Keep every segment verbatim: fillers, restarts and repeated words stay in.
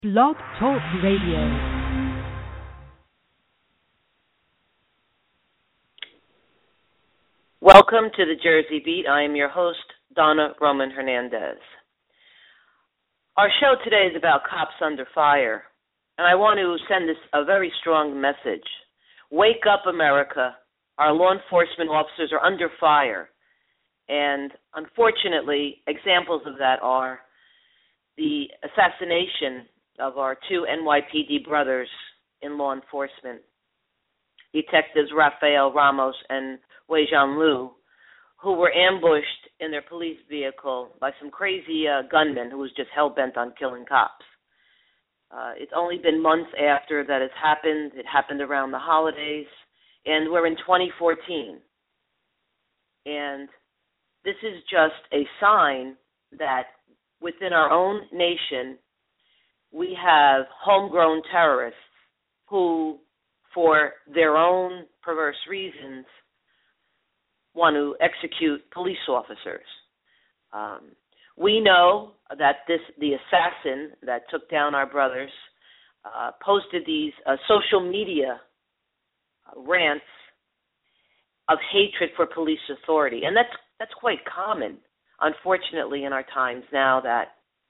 Blog Talk Radio. Welcome to the Jersey Beat. I am your host, Donna Roman Hernandez. Our show today is about cops under fire, and I want to send this a very strong message. Wake up, America. Our law enforcement officers are under fire, and unfortunately, examples of that are the assassination of our two N Y P D brothers in law enforcement, Detectives Rafael Ramos and Wei-Jan Liu, who were ambushed in their police vehicle by some crazy uh, gunman who was just hell-bent on killing cops. Uh, it's only been months after that has happened. It happened around the holidays, and we're in twenty fourteen. And this is just a sign that within our own nation, we have homegrown terrorists who, for their own perverse reasons, want to execute police officers. Um, we know that this the assassin that took down our brothers uh, posted these uh, social media rants of hatred for police authority, and that's that's quite common, unfortunately, in our times now, that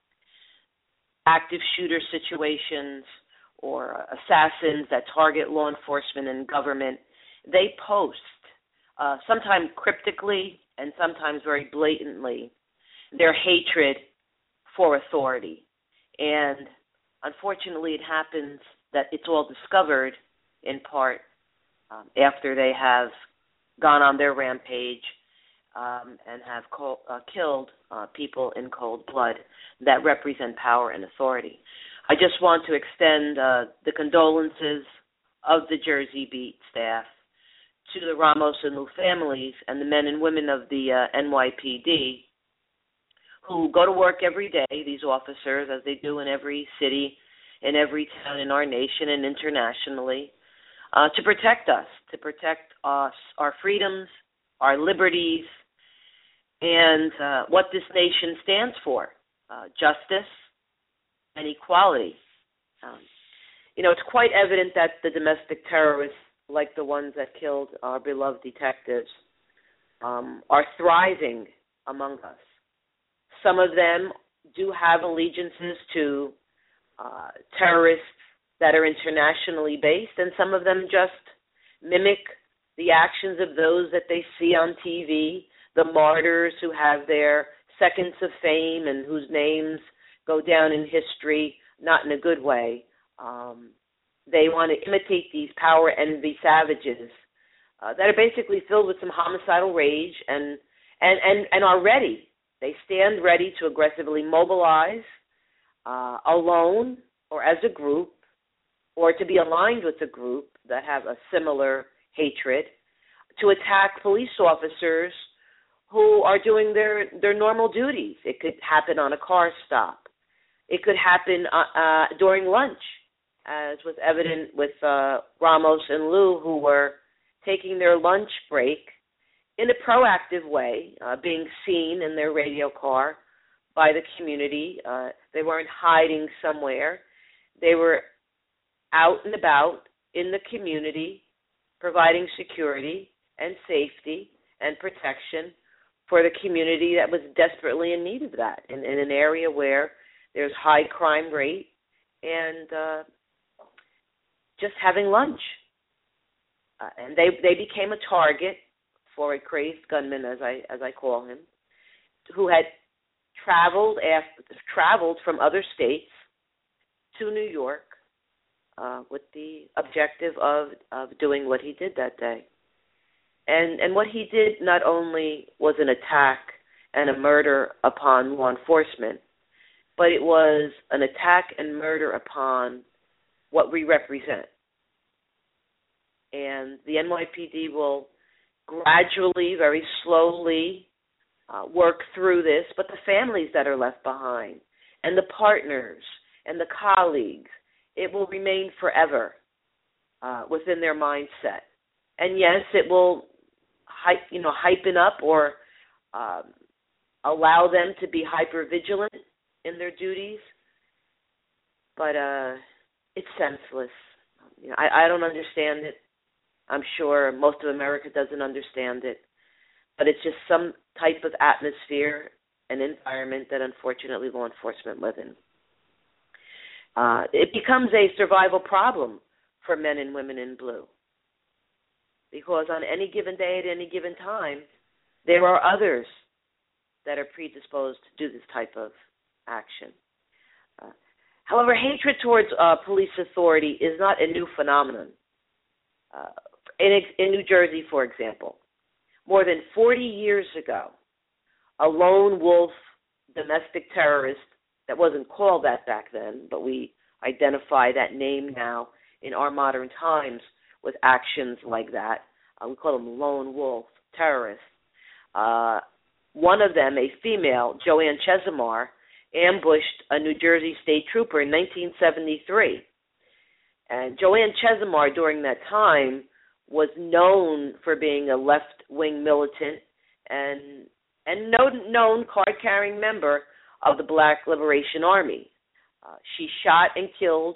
active shooter situations or assassins that target law enforcement and government, they post, uh, sometimes cryptically and sometimes very blatantly, their hatred for authority. And unfortunately, it happens that it's all discovered in part um, after they have gone on their rampage um, and have co- uh, killed uh, people in cold blood that represent power and authority. I just want to extend uh, the condolences of the Jersey Beat staff to the Ramos and Liu families and the men and women of the uh, N Y P D who go to work every day, these officers, as they do in every city, in every town in our nation and internationally, uh, to protect us, to protect us, our freedoms, our liberties, and uh, what this nation stands for, uh, justice and equality. Um, you know, it's quite evident that the domestic terrorists, like the ones that killed our beloved detectives, um, are thriving among us. Some of them do have allegiances to uh, terrorists that are internationally based, and some of them just mimic the actions of those that they see on T V, the martyrs who have their seconds of fame and whose names go down in history, not in a good way. Um, they want to imitate these power envy savages uh, that are basically filled with some homicidal rage and, and, and, and are ready. They stand ready to aggressively mobilize uh, alone or as a group, or to be aligned with a group that have a similar hatred, to attack police officers who are doing their, their normal duties. It could happen on a car stop. It could happen uh, uh, during lunch, as was evident with uh, Ramos and Liu, who were taking their lunch break in a proactive way, uh, being seen in their radio car by the community. Uh, they weren't hiding somewhere. They were out and about in the community, providing security and safety and protection for the community that was desperately in need of that, in, in an area where there's high crime rate and uh, just having lunch. Uh, and they they became a target for a crazed gunman, as I as I call him, who had traveled after, traveled from other states to New York uh, with the objective of, of doing what he did that day. And and what he did not only was an attack and a murder upon law enforcement, but it was an attack and murder upon what we represent. And the N Y P D will gradually, very slowly, uh, work through this, but the families that are left behind and the partners and the colleagues, it will remain forever uh, within their mindset. And yes, it will hype, you know, hypen up or um, allow them to be hyper vigilant in their duties, but uh, it's senseless. You know, I, I don't understand it. I'm sure most of America doesn't understand it, but it's just some type of atmosphere and environment that unfortunately law enforcement live in. Uh, it becomes a survival problem for men and women in blue, because on any given day at any given time, there are others that are predisposed to do this type of action. Uh, however, hatred towards uh, police authority is not a new phenomenon. Uh, in, in New Jersey, for example, more than forty years ago, a lone wolf domestic terrorist that wasn't called that back then, but we identify that name now in our modern times with actions like that. Uh, we call them lone wolf terrorists. Uh, one of them, a female, Joanne Chesimar, ambushed a New Jersey state trooper in nineteen seventy-three. And Joanne Chesimar, during that time, was known for being a left-wing militant and and known, known card-carrying member of the Black Liberation Army. Uh, she shot and killed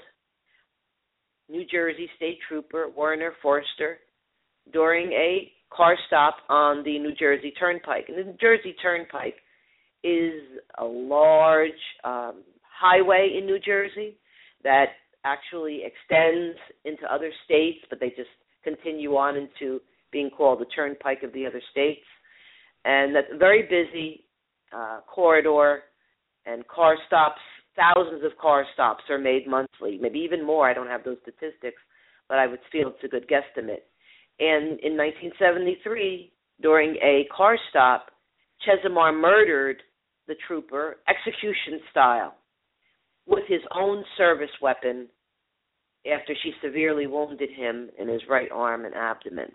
New Jersey State Trooper Werner Forster during a car stop on the New Jersey Turnpike. And the New Jersey Turnpike is a large um, highway in New Jersey that actually extends into other states, but they just continue on into being called the Turnpike of the other states. And that's a very busy uh, corridor, and car stops, thousands of car stops are made monthly, maybe even more. I don't have those statistics, but I would feel it's a good guesstimate. And in nineteen seventy-three, during a car stop, Chesimar murdered the trooper, execution style, with his own service weapon after she severely wounded him in his right arm and abdomen.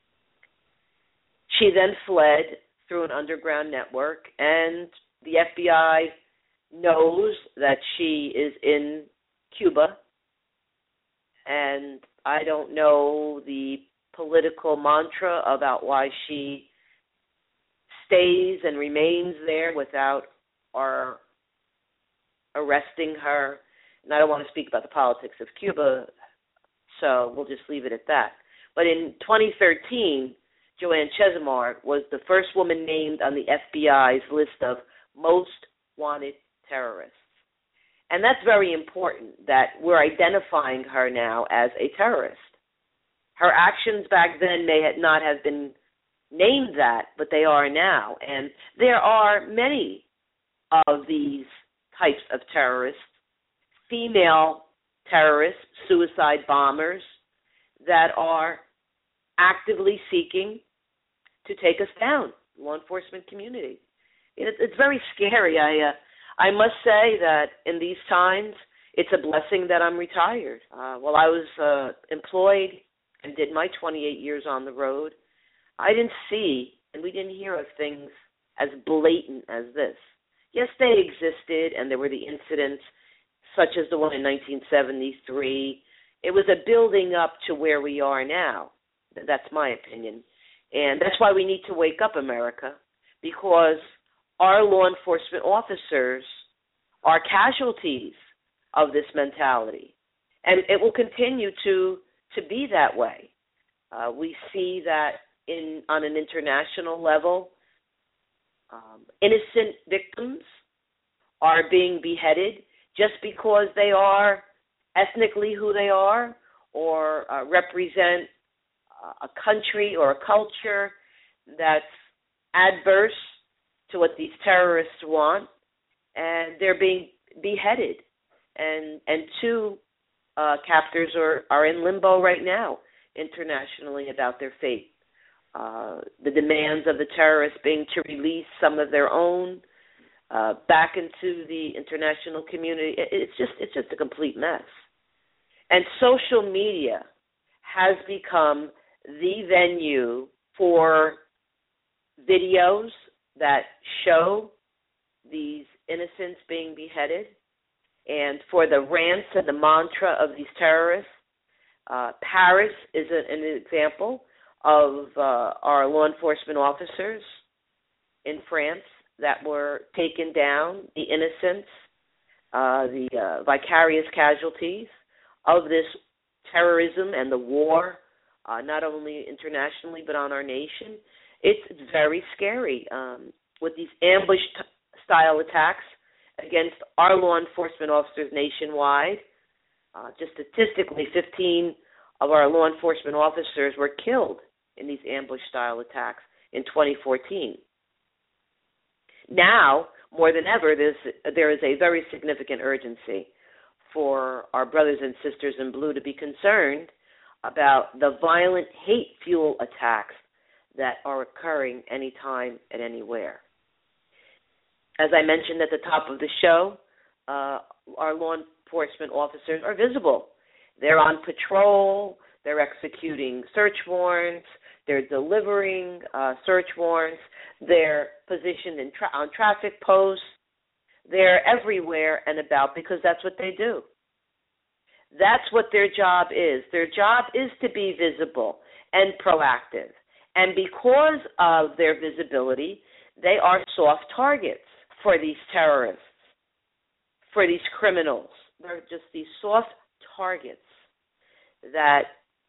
She then fled through an underground network, and the F B I knows that she is in Cuba, and I don't know the political mantra about why she stays and remains there without our arresting her. And I don't want to speak about the politics of Cuba, so we'll just leave it at that. But in twenty thirteen, Joanne Chesimar was the first woman named on the F B I's list of most wanted terrorists. And that's very important, that we're identifying her now as a terrorist. Her actions back then may not have been named that, but they are now. And there are many of these types of terrorists, female terrorists, suicide bombers, that are actively seeking to take us down, law enforcement community. It, it's very scary. I uh, I must say that in these times, it's a blessing that I'm retired. Uh, while I was uh, employed and did my twenty-eight years on the road, I didn't see and we didn't hear of things as blatant as this. Yes, they existed, and there were the incidents such as the one in nineteen seventy-three. It was a building up to where we are now. That's my opinion. And that's why we need to wake up, America, because our law enforcement officers are casualties of this mentality. And it will continue to, to be that way. Uh, we see that in on an international level, um, innocent victims are being beheaded just because they are ethnically who they are or uh, represent a country or a culture that's adverse to what these terrorists want, and they're being beheaded. And and two uh, captors are, are in limbo right now internationally about their fate. Uh, the demands of the terrorists being to release some of their own uh, back into the international community. It, it's just it's just a complete mess. And social media has become the venue for videos that show these innocents being beheaded, and for the rants and the mantra of these terrorists. Uh, Paris is a, an example of uh, our law enforcement officers in France that were taken down, the innocents uh, the uh, vicarious casualties of this terrorism and the war, uh, not only internationally but on our nation. It's, it's very scary um, with these ambush-style attacks against our law enforcement officers nationwide. Uh, just statistically, fifteen of our law enforcement officers were killed in these ambush-style attacks in twenty fourteen. Now, more than ever, there is a very significant urgency for our brothers and sisters in blue to be concerned about the violent hate fuel attacks that are occurring anytime and anywhere. As I mentioned at the top of the show, uh, our law enforcement officers are visible. They're on patrol, they're executing search warrants, they're delivering uh, search warrants, they're positioned in tra- on traffic posts, they're everywhere and about because that's what they do. That's what their job is. Their job is to be visible and proactive. And because of their visibility, they are soft targets for these terrorists, for these criminals. They're just these soft targets that,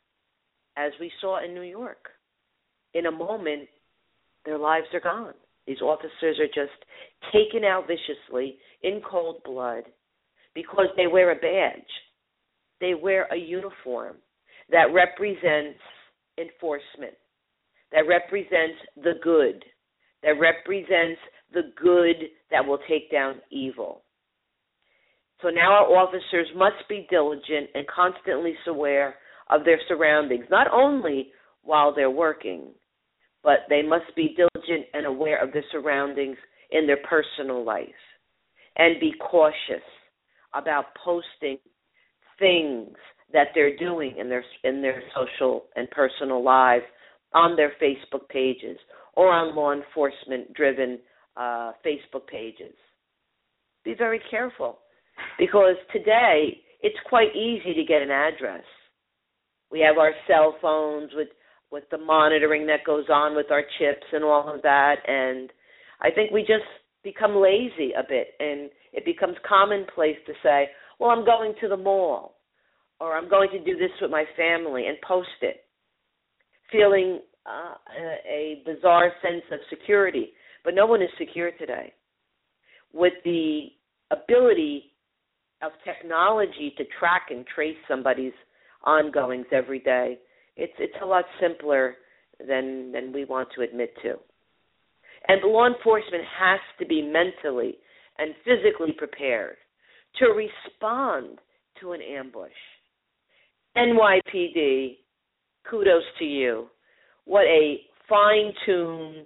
as we saw in New York, in a moment, their lives are gone. These officers are just taken out viciously in cold blood because they wear a badge. They wear a uniform that represents enforcement, that represents the good, that represents the good that will take down evil. So now our officers must be diligent and constantly aware of their surroundings, not only while they're working, but they must be diligent and aware of their surroundings in their personal life and be cautious about posting things that they're doing in their in their social and personal lives on their Facebook pages or on law enforcement-driven uh, Facebook pages. Be very careful, because today it's quite easy to get an address. We have our cell phones with, with the monitoring that goes on with our chips and all of that, and I think we just become lazy a bit, and it becomes commonplace to say, well, I'm going to the mall, or I'm going to do this with my family, and post it, feeling uh, a, a bizarre sense of security. But no one is secure today. With the ability of technology to track and trace somebody's ongoings every day, it's it's a lot simpler than than we want to admit to. And the law enforcement has to be mentally and physically prepared to respond to an ambush. N Y P D, kudos to you. What a fine-tuned,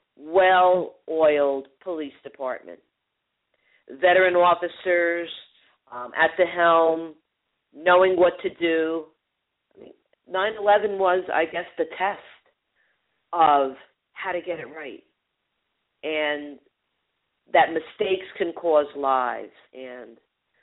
well-oiled police department. Veteran officers um, at the helm, knowing what to do. I mean, nine eleven was, I guess, the test of how to get it right, and that mistakes can cause lives. And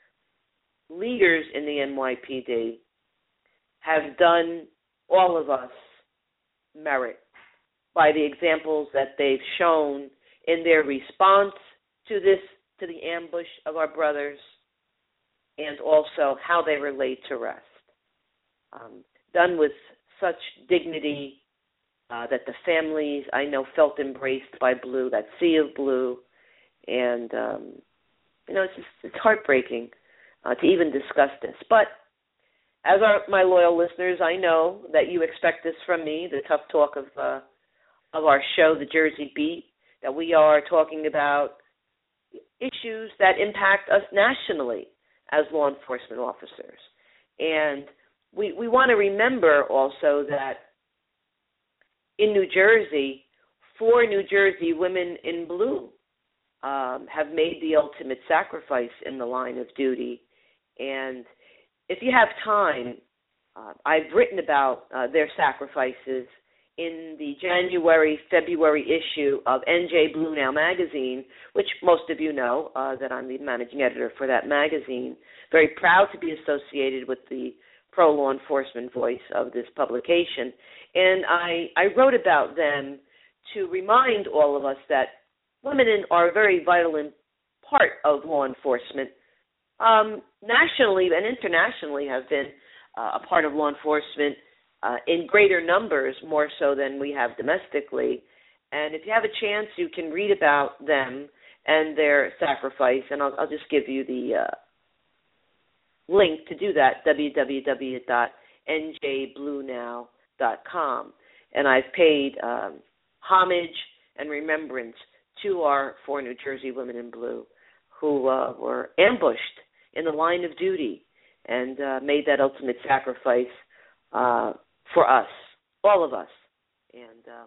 leaders in the N Y P D have done all of us merit by the examples that they've shown in their response to this, to the ambush of our brothers, and also how they relate to rest. Um, done with such dignity uh, that the families, I know, felt embraced by blue, that sea of blue, and, um, you know, it's just, it's heartbreaking uh, to even discuss this. But as are my loyal listeners, I know that you expect this from me, the tough talk of uh, of our show, The Jersey Beat, that we are talking about issues that impact us nationally as law enforcement officers. And we we want to remember also that in New Jersey, four New Jersey women in blue um, have made the ultimate sacrifice in the line of duty. And if you have time, uh, I've written about uh, their sacrifices in the January, February issue of N J Blue Now magazine, which most of you know uh, that I'm the managing editor for that magazine. Very proud to be associated with the pro-law enforcement voice of this publication. And I, I wrote about them to remind all of us that women are a very vital part of law enforcement, um, nationally and internationally have been uh, a part of law enforcement uh, in greater numbers, more so than we have domestically. And if you have a chance, you can read about them and their sacrifice. And I'll, I'll just give you the uh, link to do that, w w w dot n j blue now dot com. And I've paid um, homage and remembrance to our four New Jersey women in blue who uh, were ambushed in the line of duty and uh, made that ultimate sacrifice uh, for us, all of us. And uh,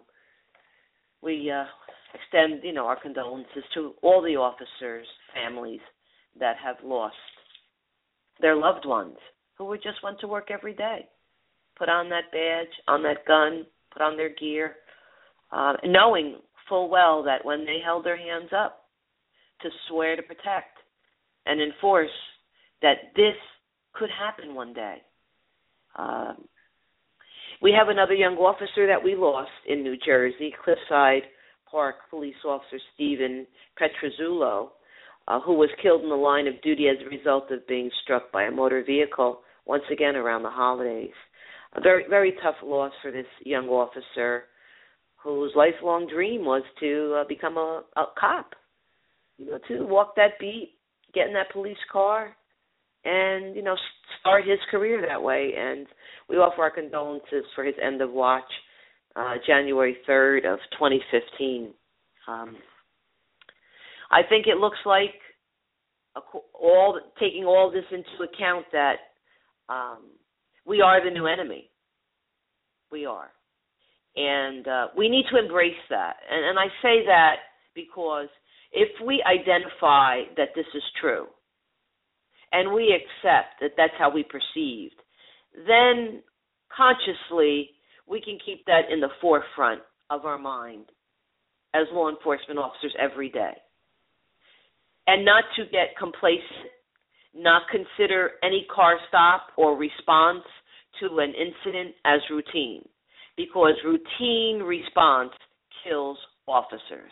we uh, extend, you know, our condolences to all the officers' families that have lost their loved ones who would just went to work every day, put on that badge, on that gun, put on their gear, uh, knowing full well that when they held their hands up to swear to protect and enforce that this could happen one day. Um, we have another young officer that we lost in New Jersey, Cliffside Park Police Officer Stephen Petrozzulo, uh, who was killed in the line of duty as a result of being struck by a motor vehicle, once again around the holidays. A very, very tough loss for this young officer whose lifelong dream was to uh, become a, a cop, you know, to walk that beat, get in that police car, and, you know, start his career that way. And we offer our condolences for his end of watch, uh, January third of twenty fifteen. Um, I think it looks like all taking all this into account that um, we are the new enemy. We are. And uh, we need to embrace that. And, and I say that because if we identify that this is true and we accept that that's how we perceived, then consciously we can keep that in the forefront of our mind as law enforcement officers every day. And not to get complacent, not consider any car stop or response to an incident as routine, because routine response kills officers.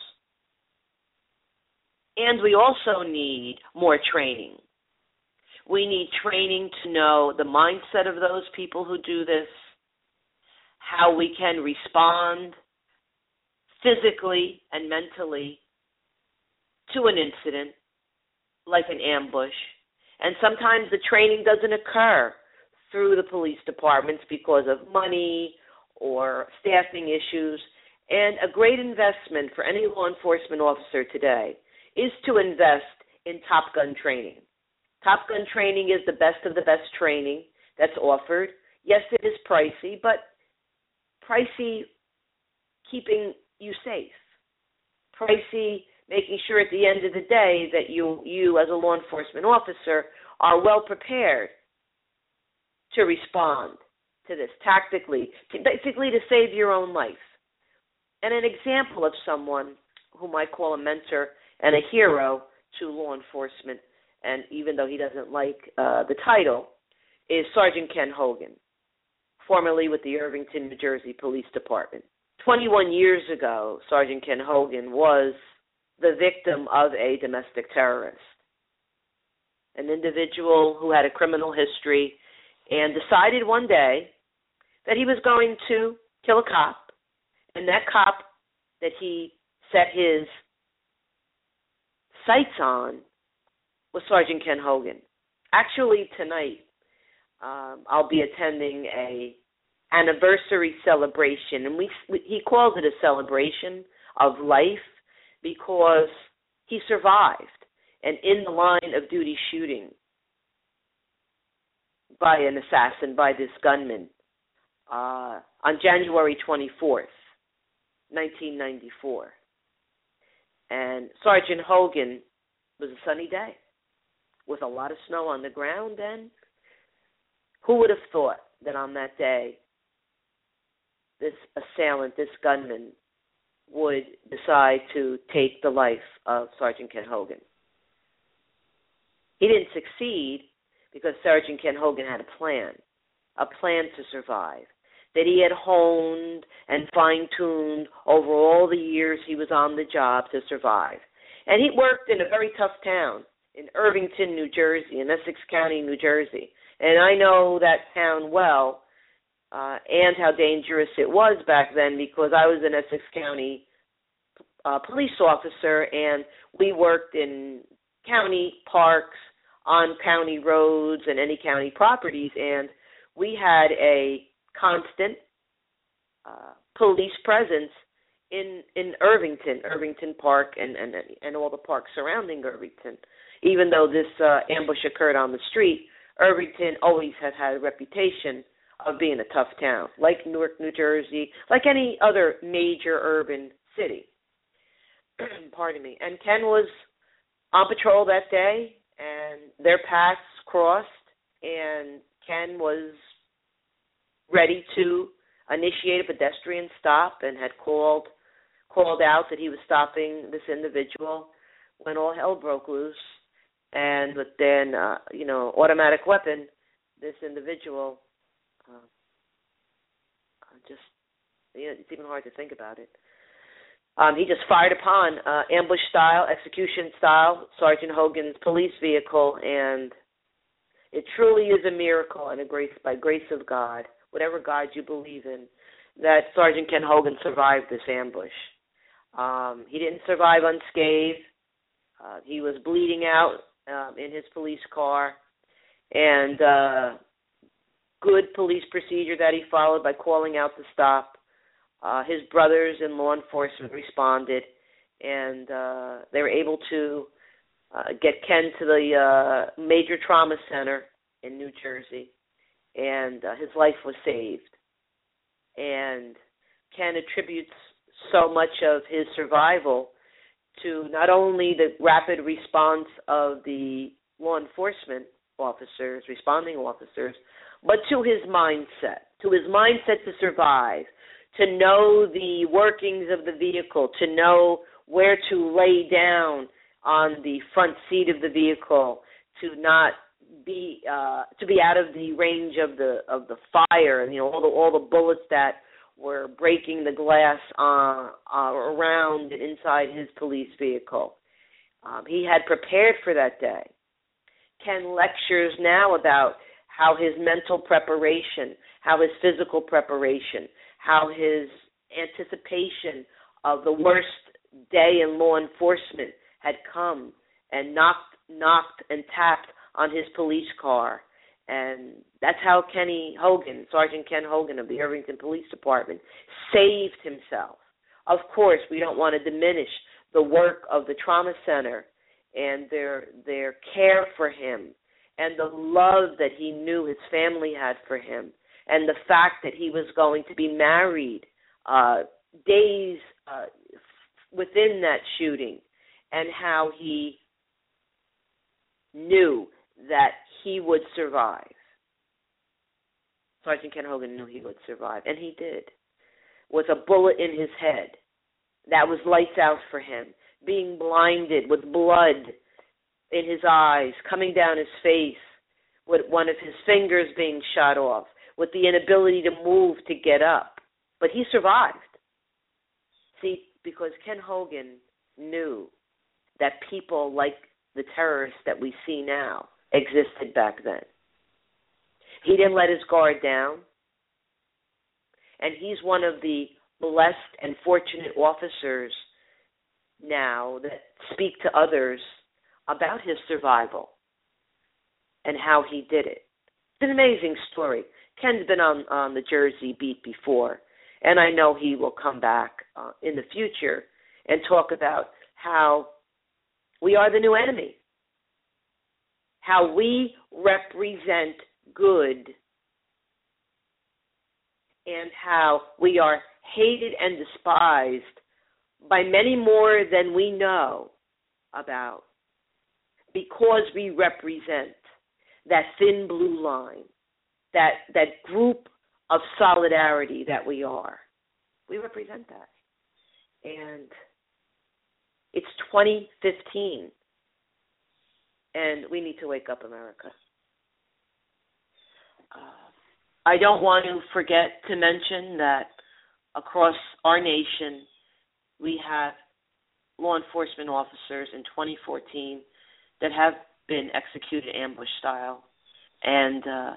And we also need more training. We need training to know the mindset of those people who do this, how we can respond physically and mentally to an incident like an ambush. And sometimes the training doesn't occur through the police departments because of money or staffing issues. And a great investment for any law enforcement officer today is to invest in Top Gun training. Top Gun training is the best of the best training that's offered. Yes, it is pricey, but pricey keeping you safe. Pricey making sure at the end of the day that you, you as a law enforcement officer are well prepared to respond to this tactically, to basically to save your own life. And an example of someone whom I call a mentor and a hero to law enforcement, and even though he doesn't like uh, the title, is Sergeant Ken Hogan, formerly with the Irvington, New Jersey Police Department. twenty-one years ago, Sergeant Ken Hogan was the victim of a domestic terrorist, an individual who had a criminal history and decided one day that he was going to kill a cop, and that cop that he set his sights on was Sergeant Ken Hogan. Actually, tonight, um, I'll be attending a anniversary celebration, and we, he calls it a celebration of life because he survived an in the line of duty shooting by an assassin, by this gunman, uh, on January twenty-fourth, nineteen ninety-four. And Sergeant Hogan was a sunny day with a lot of snow on the ground, and who would have thought that on that day this assailant, this gunman, would decide to take the life of Sergeant Ken Hogan. He didn't succeed because Sergeant Ken Hogan had a plan, a plan to survive, that he had honed and fine-tuned over all the years he was on the job to survive. And he worked in a very tough town in Irvington, New Jersey, in Essex County, New Jersey. And I know that town well uh, and how dangerous it was back then because I was an Essex County uh, police officer, and we worked in county parks, on county roads, and any county properties, and we had a constant uh, police presence in in Irvington, Irvington Park, and, and, and all the parks surrounding Irvington. Even though this uh, ambush occurred on the street, Irvington always has had a reputation of being a tough town, like Newark, New Jersey, like any other major urban city. Pardon me. And Ken was on patrol that day, and their paths crossed, and Ken was ready to initiate a pedestrian stop and had called called out that he was stopping this individual when all hell broke loose. And with then, uh, you know, automatic weapon, this individual uh, just, you know, it's even hard to think about it. Um, he just fired upon uh, ambush style, execution style, Sergeant Hogan's police vehicle, and it truly is a miracle and a grace by grace of God, whatever God you believe in, that Sergeant Ken Hogan survived this ambush. Um, he didn't survive unscathed. Uh, he was bleeding out um, in his police car, and uh, good police procedure that he followed by calling out the stop. Uh, his brothers and law enforcement responded, and uh, they were able to uh, get Ken to the uh, major trauma center in New Jersey, and uh, his life was saved. And Ken attributes so much of his survival to not only the rapid response of the law enforcement officers, responding officers, but to his mindset, to his mindset to survive, to know the workings of the vehicle, to know where to lay down on the front seat of the vehicle, to not be uh, to be out of the range of the of the fire, and you know all the all the bullets that were breaking the glass uh, uh, around and inside his police vehicle. Um, he had prepared for that day. Ken lectures now about how his mental preparation, how his physical preparation, how his anticipation of the worst day in law enforcement had come and knocked, knocked and tapped on his police car. And that's how Kenny Hogan, Sergeant Ken Hogan of the Irvington Police Department, saved himself. Of course, we don't want to diminish the work of the trauma center and their their care for him and the love that he knew his family had for him, and the fact that he was going to be married uh, days uh, within that shooting, and how he knew that he would survive. Sergeant Ken Hogan knew he would survive, and he did, with a bullet in his head. That was lights out for him, being blinded with blood in his eyes, coming down his face, with one of his fingers being shot off, with the inability to move to get up. But he survived. See, because Ken Hogan knew that people like the terrorists that we see now existed back then. He didn't let his guard down. And he's one of the blessed and fortunate officers now that speak to others about his survival and how he did it. It's an amazing story. Ken's been on, on the Jersey beat before, and I know he will come back uh, in the future and talk about how we are the new enemy, how we represent good, and how we are hated and despised by many more than we know about, because we represent that thin blue line, that that group of solidarity that we are. We represent that. And it's twenty fifteen, and we need to wake up, America. Uh, I don't want to forget to mention that across our nation, we have law enforcement officers in twenty fourteen that have been executed ambush style. And uh,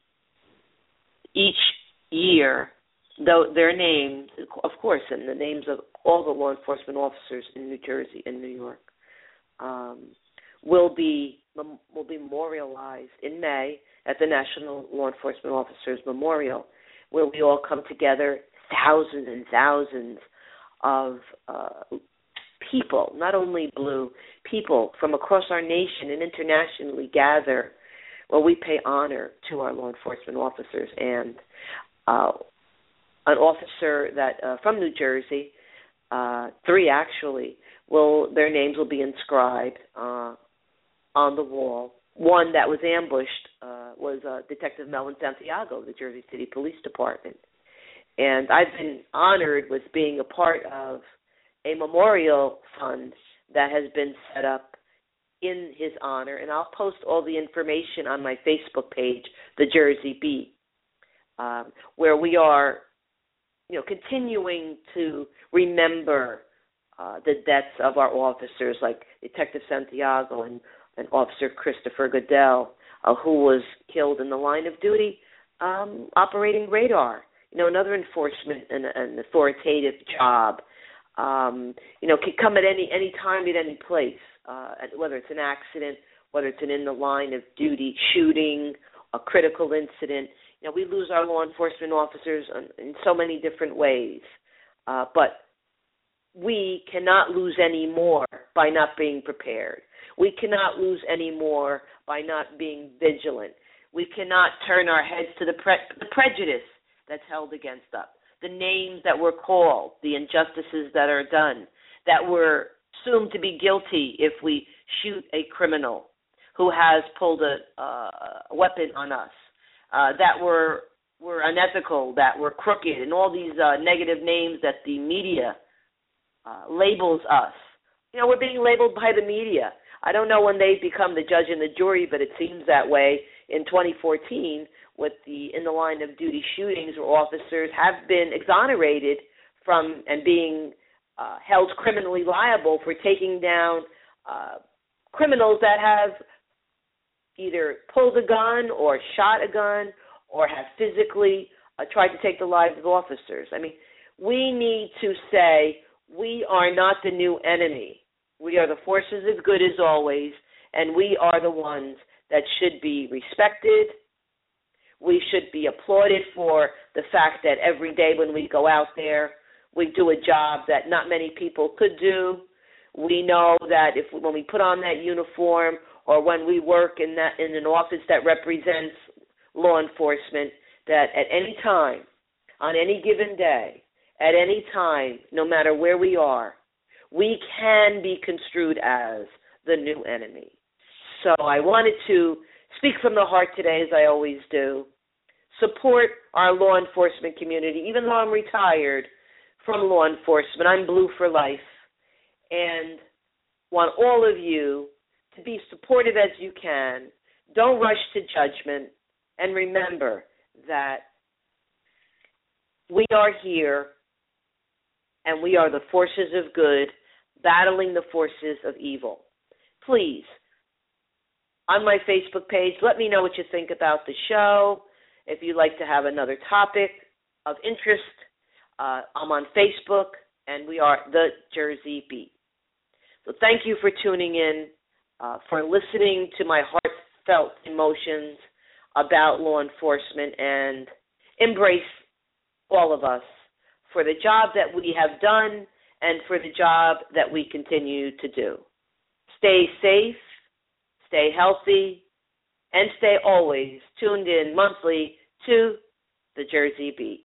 each year, though their names, of course, and the names of all the law enforcement officers in New Jersey and New York, um, will be will be memorialized in May at the National Law Enforcement Officers Memorial, where we all come together, thousands and thousands of uh, people, not only blue, people from across our nation and internationally gather. Well, we pay honor to our law enforcement officers, and uh, an officer that uh, from New Jersey, uh, three actually, will their names will be inscribed uh, on the wall. One that was ambushed uh, was uh, Detective Melvin Santiago of the Jersey City Police Department, and I've been honored with being a part of a memorial fund that has been set up in his honor, and I'll post all the information on my Facebook page, The Jersey Beat, um, where we are, you know, continuing to remember uh, the deaths of our officers, like Detective Santiago and, and Officer Christopher Goodell, uh, who was killed in the line of duty um, operating radar. You know, another enforcement and an authoritative job. Um, you know, can come at any any time, at any place. Uh, whether it's an accident, whether it's an in the line of duty shooting, a critical incident. You know, we lose our law enforcement officers in, in so many different ways. Uh, but we cannot lose any more by not being prepared. We cannot lose any more by not being vigilant. We cannot turn our heads to the, pre- the prejudice that's held against us, the names that we're called, the injustices that are done, that we're assumed to be guilty if we shoot a criminal who has pulled a, uh, a weapon on us, uh, that we're, we're unethical, that we're crooked, and all these uh, negative names that the media uh, labels us. You know, we're being labeled by the media. I don't know when they become the judge and the jury, but it seems that way in twenty fourteen with the in the line of duty shootings where officers have been exonerated from and being Uh, held criminally liable for taking down uh, criminals that have either pulled a gun or shot a gun or have physically uh, tried to take the lives of officers. I mean, we need to say we are not the new enemy. We are the forces of good as always, and we are the ones that should be respected. We should be applauded for the fact that every day when we go out there, we do a job that not many people could do. We know that if when we put on that uniform or when we work in that in an office that represents law enforcement, that at any time, on any given day, at any time, no matter where we are, we can be construed as the new enemy. So I wanted to speak from the heart today, as I always do, support our law enforcement community, even though I'm retired from law enforcement. I'm blue for life, and want all of you to be supportive as you can. Don't rush to judgment, and remember that we are here, and we are the forces of good battling the forces of evil. Please, on my Facebook page, let me know what you think about the show. If you'd like to have another topic of interest, Uh, I'm on Facebook, and we are The Jersey Beat. So thank you for tuning in, uh, for listening to my heartfelt emotions about law enforcement, and embrace all of us for the job that we have done and for the job that we continue to do. Stay safe, stay healthy, and stay always tuned in monthly to The Jersey Beat.